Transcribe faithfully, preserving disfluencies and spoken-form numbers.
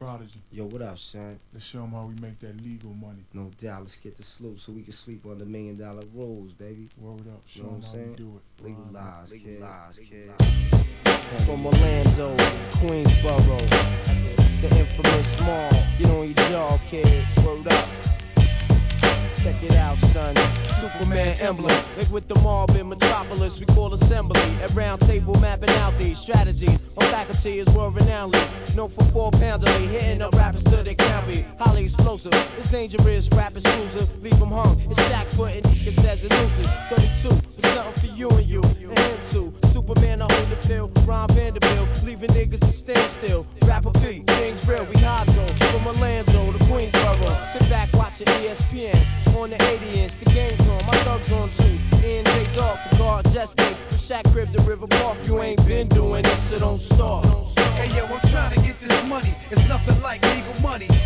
Prodigy. Yo, what up, son? Let's show them how we make that legal money. No doubt. Let's get the sloop so we can sleep on the million dollar rules, baby. Word up. Show You know them what how I'm we saying? do it. Legalize, kid. Legalize, kid. From Orlando, Queensboro, the infamous mall. Get on your jaw, kid. Word up. Check it out, son. Superman emblem. Like with the mob in Metropolis, we call assembly. At round table mapping out these strategies. My faculty is world renownedly known for four poundedly, hitting up rappers till they can't be. Highly explosive, it's dangerous, rap exclusive. Leave them hung, it's stack footing, it says elusive. thirty-two, with something for you and you, and him too. Superman, I hold the pill. Ron Vanderbilt, leaving niggas to stand still. Rapper P, things real, we hot though. From Orlando to Queensboro. Sit back watching E S P N. On the eighty inch, the game's on, my thugs on too. N J Dog, the guard just came from Shaq Crib to River Park. You ain't been doing this, so don't start. Hey yo, I'm trying to get this money. It's nothing like legal money.